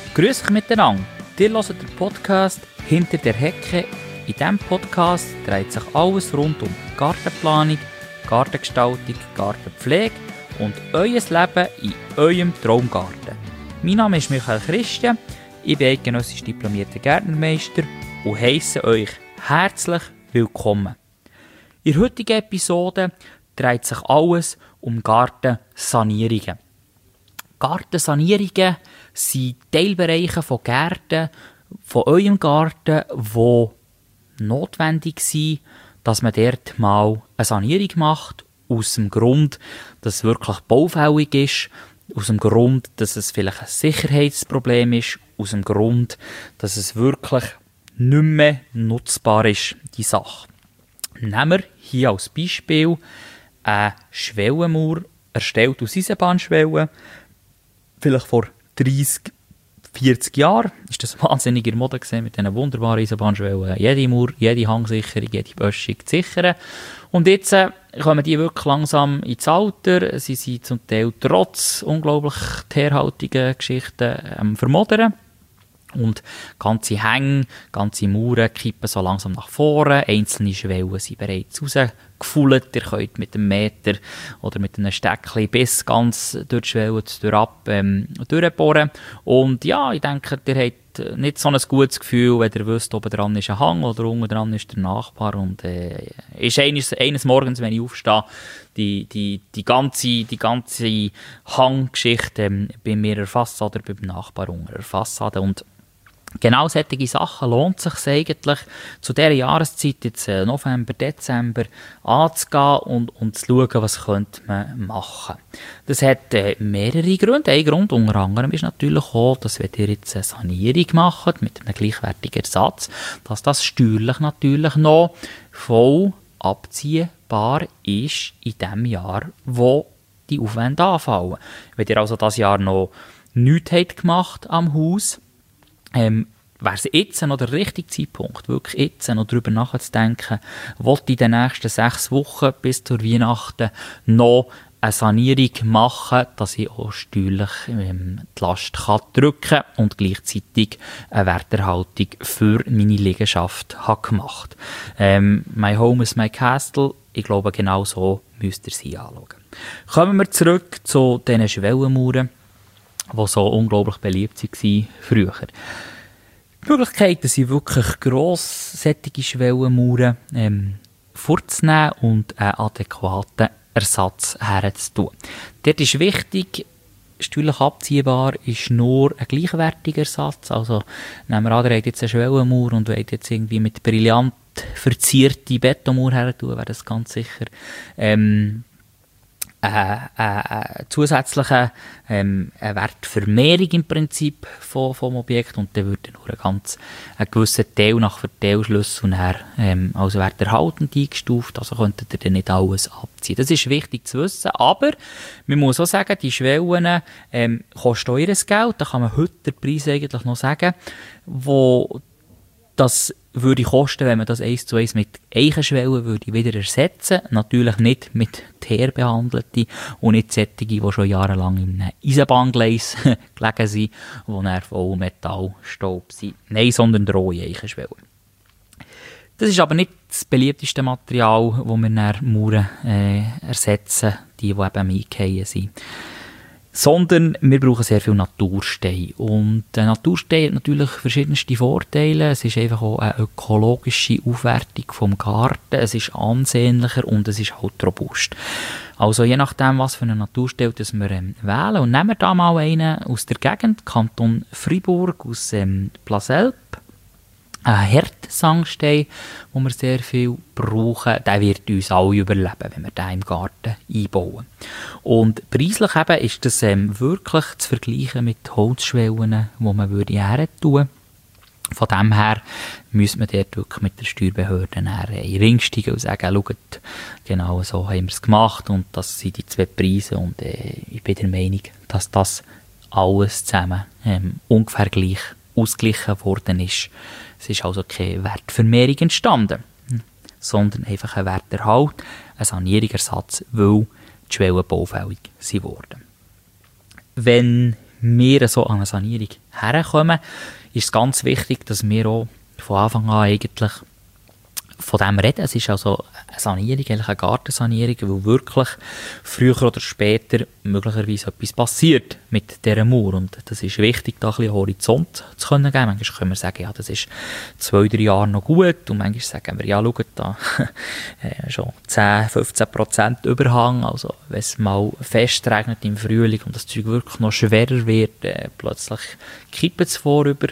Grüß euch miteinander. Ihr hört den Podcast «Hinter der Hecke». In diesem Podcast dreht sich alles rund um Gartenplanung, Gartengestaltung, Gartenpflege und euer Leben in eurem Traumgarten. Mein Name ist Michael Christian, ich bin eidgenössisch diplomierter Gärtnermeister und heisse euch herzlich willkommen. In der heutigen Episode dreht sich alles um Gartensanierungen. Gartensanierungen sind Teilbereiche von Gärten, von eurem Garten, die notwendig sind, dass man dort mal eine Sanierung macht, aus dem Grund, dass es wirklich baufällig ist, aus dem Grund, dass es vielleicht ein Sicherheitsproblem ist, aus dem Grund, dass es wirklich nicht mehr nutzbar ist, die Sache. Nehmen wir hier als Beispiel eine Schwellenmauer, erstellt aus Eisenbahnschwellen, vielleicht vor 30, 40 Jahren ist das wahnsinnig in der Mode gesehen mit diesen wunderbaren Eisenbahnschwellen. Jede Mauer, jede Hangsicherung, jede Böschung zu sichern. Und jetzt kommen die wirklich langsam ins Alter. Sie sind zum Teil trotz unglaublich tierhaltigen Geschichten vermodern. Und ganze Hänge, ganze Mauern kippen so langsam nach vorne. Einzelne Schwellen sind bereits rausgefüllt. Ihr könnt mit einem Meter oder mit einem Steckchen bis ganz durch die Schwelle durchbohren. Und ja, ich denke, ihr habt nicht so ein gutes Gefühl, wenn ihr wisst, oben dran ist ein Hang oder unten dran ist der Nachbar. Und ist eines Morgens, wenn ich aufstehe, die ganze Hanggeschichte bei mir erfasst oder beim Nachbar unter erfasst. Und genau solche Sachen lohnt es sich eigentlich, zu dieser Jahreszeit, jetzt November, Dezember, anzugehen und zu schauen, was könnte man machen. Das hat mehrere Gründe. Ein Grund unter anderem ist natürlich auch, dass wenn ihr jetzt eine Sanierung macht mit einem gleichwertigen Ersatz, dass das steuerlich natürlich noch voll abziehbar ist in dem Jahr, wo die Aufwände anfallen. Wenn ihr also das Jahr noch nichts habt gemacht am Haus, wäre es jetzt noch der richtige Zeitpunkt, wirklich jetzt noch darüber nachzudenken, wollte ich in den nächsten 6 Wochen bis zur Weihnachten noch eine Sanierung machen, dass ich auch steuerlich die Last drücken kann und gleichzeitig eine Werterhaltung für meine Liegenschaft habe gemacht. My home is my castle. Ich glaube, genau so müsst ihr sie anschauen. Kommen wir zurück zu diesen Schwellenmauern, die so unglaublich beliebt waren früher. Die Möglichkeiten sind wirklich gross, solche Schwellenmauern vorzunehmen und einen adäquaten Ersatz herzutun. Dort ist wichtig, steuerlich abziehbar ist nur ein gleichwertiger Ersatz. Also nehmen wir an, ihr habt jetzt eine Schwellenmauer und wollt jetzt irgendwie mit brillant verzierte Betonmauer herzutun, wäre das ganz sicher zusätzliche Wertvermehrung im Prinzip vom Objekt, und dann würde nur ein gewisser Teil nach Verteilschluss und dann als werterhaltend eingestuft, also könntet ihr dann nicht alles abziehen. Das ist wichtig zu wissen, aber man muss auch sagen, die Schwellen kosten ihr Geld, da kann man heute den Preis eigentlich noch sagen, wo das würde kosten, wenn man das 1:1 mit Eichenschwellen würde wieder ersetzen. Natürlich nicht mit teerbehandelten und nicht solche, die schon jahrelang im Eisenbahngleis gelegen sind, die dann voll Metallstaub sind. Nein, sondern rohe Eichenschwellen. Das ist aber nicht das beliebteste Material, das wir dann Mauern ersetzen, die eben eingefallen sind. Sondern wir brauchen sehr viel Naturstein. Und der Naturstein hat natürlich verschiedenste Vorteile. Es ist einfach auch eine ökologische Aufwertung vom Garten. Es ist ansehnlicher und es ist halt robust. Also je nachdem, was für einen Naturstein das wir wählen. Und nehmen wir da mal einen aus der Gegend, Kanton Fribourg, aus Plaselp. Ein Hartsandstein, den wir sehr viel brauchen, der wird uns alle überleben, wenn wir den im Garten einbauen. Und preislich eben ist das wirklich zu vergleichen mit Holzschwellen, die man her tun würde. Von dem her müsste man dort wirklich mit der Steuerbehörde in den Ring steigen und sagen, schaut, genau so haben wir es gemacht und das sind die 2 Preise, und ich bin der Meinung, dass das alles zusammen ungefähr gleich ausgeglichen worden ist. Es ist also keine Wertvermehrung entstanden, sondern einfach ein Werterhalt, ein Sanierungsersatz, weil die Schwellen baufällig wurden. Wenn wir so an eine Sanierung herkommen, ist es ganz wichtig, dass wir auch von Anfang an eigentlich von dem reden. Es ist also eine Sanierung, eigentlich eine Gartensanierung, weil wirklich früher oder später möglicherweise etwas passiert mit dieser Mauer. Und das ist wichtig, da ein bisschen Horizont zu können geben. Manchmal können wir sagen, ja, das ist 2-3 Jahre noch gut. Und manchmal sagen wir, ja, schaut da, schon 10-15% Überhang. Also, wenn es mal fest regnet im Frühling und das Zeug wirklich noch schwerer wird, plötzlich kippt es vorüber.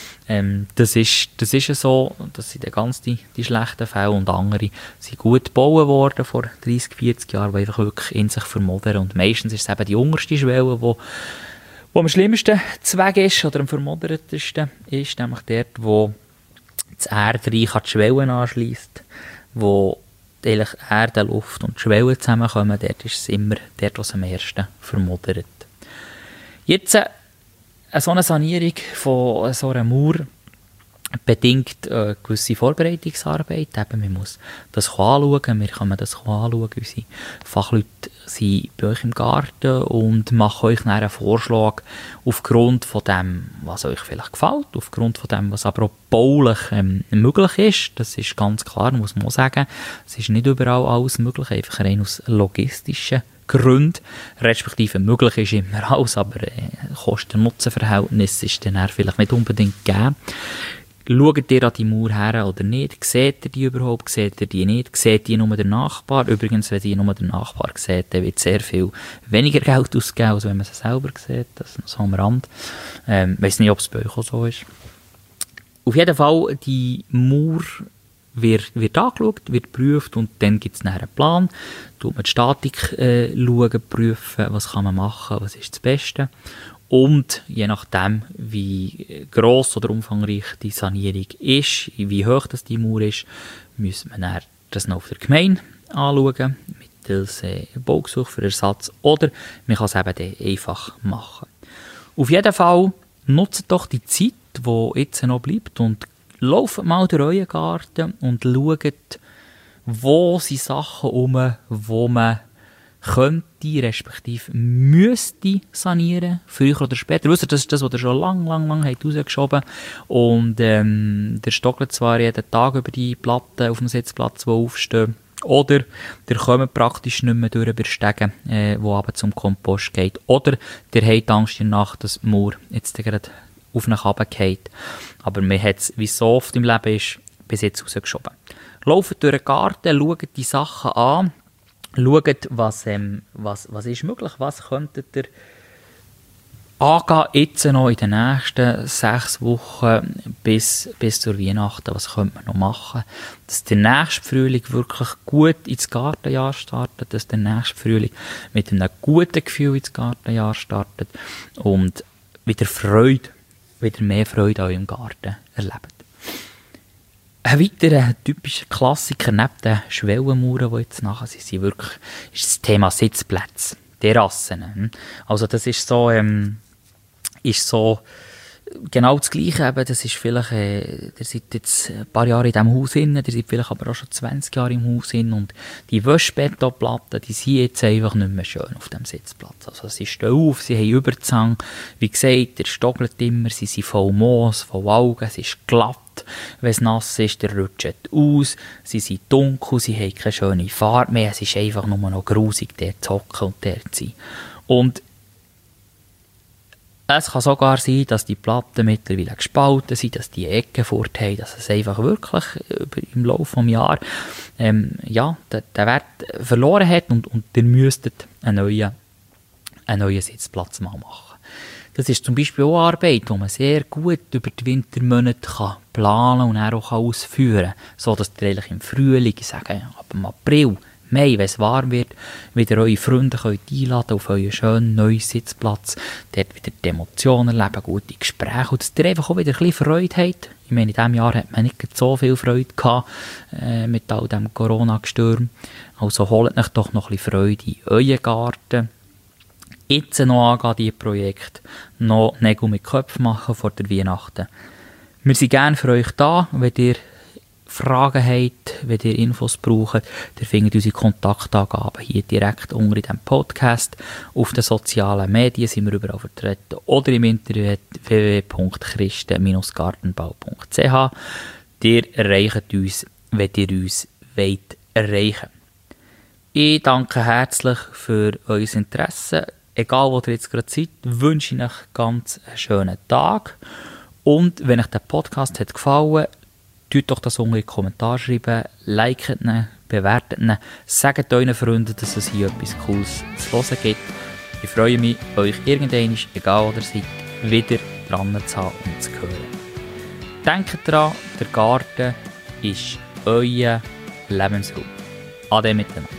Das ist ja so, das sind ganz die schlechten Fälle und andere sind gut gebaut worden vor 30-40 Jahren, die einfach wirklich in sich vermodern und meistens ist es eben die unterste Schwelle, wo am schlimmsten zu Weg ist oder am vermoddertsten ist, nämlich dort, wo das Erdreich an die Schwellen anschliesst, wo eigentlich Erde, Luft und die Schwellen zusammenkommen, dort ist es immer dort, wo es am ersten vermoddert. Jetzt so eine Sanierung von so einer Mauer bedingt gewisse Vorbereitungsarbeit. Eben, man muss das anschauen, wir können das anschauen. Unsere Fachleute sind bei euch im Garten und machen euch dann einen Vorschlag aufgrund von dem, was euch vielleicht gefällt, aufgrund von dem, was aber auch baulich möglich ist. Das ist ganz klar, muss man auch sagen. Es ist nicht überall alles möglich, einfach rein aus logistischen Gründen, respektive möglich ist immer alles, aber Kosten-Nutzen-Verhältnis ist dann vielleicht nicht unbedingt gegeben. Schaut ihr an die Mauer her oder nicht? Seht ihr die überhaupt? Seht ihr die nicht? Seht ihr nur den Nachbar? Übrigens, wenn ihr nur den Nachbar seht, dann wird sehr viel weniger Geld ausgegeben, als wenn man sie selber sieht. Das ist noch so am Rand. Ich weiss nicht, ob es bei euch auch so ist. Auf jeden Fall, die Mauer wird angeschaut, wird geprüft und dann gibt es einen Plan. Tut man die Statik schauen, prüfen, was kann man machen, was ist das Beste. Und je nachdem, wie gross oder umfangreich die Sanierung ist, wie hoch das die Mauer ist, muss man dann das noch auf der Gemeinde anschauen, mittels Baugesuch für Ersatz, oder man kann es eben dann einfach machen. Auf jeden Fall nutzt doch die Zeit, die jetzt noch bleibt, und lauft mal durch euren Garten und schaut, wo sind Sachen rum, wo man könnte, respektive müsste sanieren, früher oder später. Wisst ihr, das ist das, was ihr schon lang habt rausgeschoben. Und der stockelt zwar jeden Tag über die Platten auf dem Sitzplatz, die aufstehen, oder der kommt praktisch nicht mehr durch über Stegen, wo aber zum Kompost geht. Oder der hat Angst in der Nacht, dass die Mauer jetzt gerade auf ihn runterfällt. Aber man hat es, wie es so oft im Leben ist, bis jetzt rausgeschoben. Lauft durch den Garten, schaut die Sachen an, schaut, was ist möglich, was könntet ihr angehen jetzt noch in den nächsten 6 Wochen bis zur Weihnachten. Was könnte man noch machen, dass der nächste Frühling wirklich gut ins Gartenjahr startet, dass der nächste Frühling mit einem guten Gefühl ins Gartenjahr startet und wieder mehr Freude an eurem Garten erlebt. Ein weiterer typischer Klassiker neben den Schwellenmauern, die jetzt nachher sind, wirklich, ist das Thema Sitzplätze, Terrassen. Also das ist so genau das Gleiche. Eben, das ist vielleicht, ihr seid jetzt ein paar Jahre in diesem Haus drin, ihr seid vielleicht aber auch schon 20 Jahre im Haus drin, und die Wäschbetonplatten, die sind jetzt einfach nicht mehr schön auf dem Sitzplatz. Also sie stehen auf, sie haben Überzang, wie gesagt, der stockelt immer, sie sind voll Moos, voll Algen, es ist glatt. Wenn es nass ist, der rutscht aus, sie sind dunkel, sie haben keine schöne Farbe mehr, es ist einfach nur noch grusig, dort zu hocken und dort zu sein. Und es kann sogar sein, dass die Platten mittlerweile gespalten sind, dass die Ecken fort haben, dass es einfach wirklich im Laufe des Jahres den Wert verloren hat und ihr müsstet einen neuen Sitzplatz mal machen. Das ist zum Beispiel auch Arbeit, die man sehr gut über die Wintermonate planen und dann auch ausführen kann, sodass ihr eigentlich im Frühling, ich sage ab dem April, Mai, wenn es warm wird, wieder eure Freunde könnt einladen auf euren schönen neuen Sitzplatz, dort wieder die Emotionen erleben, gute Gespräche, und dass ihr einfach auch wieder ein bisschen Freude habt. Ich meine, in diesem Jahr hat man nicht so viel Freude gehabt mit all dem Corona-Gestürm. Also holt euch doch noch ein bisschen Freude in euren Garten. Jetzt noch angehen, diese Projekte, noch Nägel mit Köpfen machen vor der Weihnachten. Wir sind gerne für euch da, wenn ihr Fragen habt, wenn ihr Infos braucht, ihr findet unsere Kontaktangaben hier direkt unter in diesem Podcast. Auf den sozialen Medien sind wir überall vertreten oder im Internet www.christen-gartenbau.ch. Ihr erreicht uns, wenn ihr uns erreichen wollt. Ich danke herzlich für euer Interesse. Egal, wo ihr jetzt gerade seid, wünsche ich euch ganz einen schönen Tag. Und wenn euch der Podcast hat gefallen, tut doch das unten in die Kommentare schreiben, liket ihn, bewertet ihn, sagt euren Freunden, dass es hier etwas Cooles zu hören gibt. Ich freue mich, euch irgendwann, egal wo ihr seid, wieder dran zu haben und zu hören. Denkt daran, der Garten ist euer Lebensraum. Ade miteinander.